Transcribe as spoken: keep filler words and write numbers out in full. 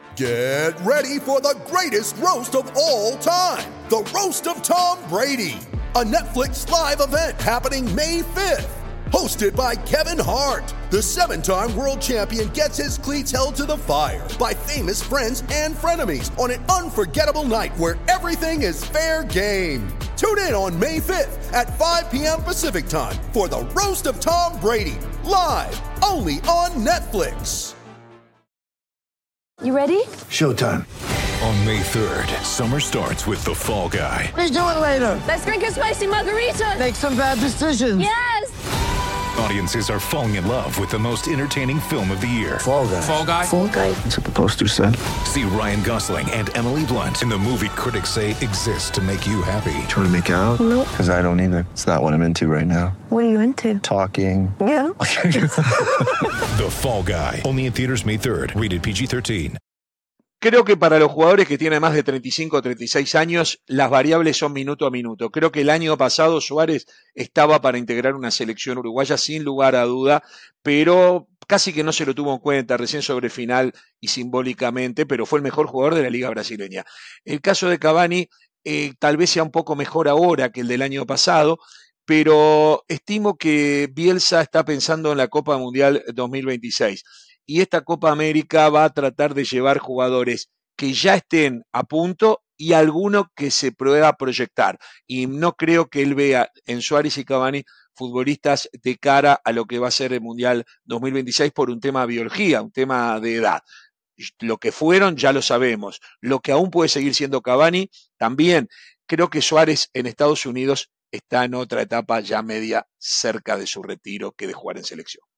Get ready for the greatest roast of all time, the Roast of Tom Brady, a Netflix live event happening May fifth. Hosted by Kevin Hart, the seven-time world champion gets his cleats held to the fire by famous friends and frenemies on an unforgettable night where everything is fair game. Tune in on May fifth at five p.m. Pacific time for the Roast of Tom Brady, live only on Netflix. You ready? Showtime. On May third, summer starts with The Fall Guy. Let's do it later. Let's drink a spicy margarita. Make some bad decisions. Yes! Audiences are falling in love with the most entertaining film of the year. Fall Guy. Fall Guy? Fall Guy. That's what the poster said. See Ryan Gosling and Emily Blunt in the movie critics say exists to make you happy. Trying to make it out? Nope. Because I don't either. It's not what I'm into right now. What are you into? Talking. Yeah. The Fall Guy. Only in theaters May third. Rated P G thirteen. Creo que para los jugadores que tienen más de treinta y cinco o treinta y seis años, las variables son minuto a minuto. Creo que el año pasado Suárez estaba para integrar una selección uruguaya sin lugar a duda, pero casi que no se lo tuvo en cuenta, recién sobre final y simbólicamente, pero fue el mejor jugador de la Liga Brasileña. El caso de Cavani eh, tal vez sea un poco mejor ahora que el del año pasado, pero estimo que Bielsa está pensando en la Copa Mundial dos mil veintiséis. Y esta Copa América va a tratar de llevar jugadores que ya estén a punto y alguno que se pueda proyectar. Y no creo que él vea en Suárez y Cavani futbolistas de cara a lo que va a ser el Mundial dos mil veintiséis por un tema de biología, un tema de edad. Lo que fueron ya lo sabemos. Lo que aún puede seguir siendo Cavani, también. Creo que Suárez en Estados Unidos está en otra etapa ya media cerca de su retiro que de jugar en selección.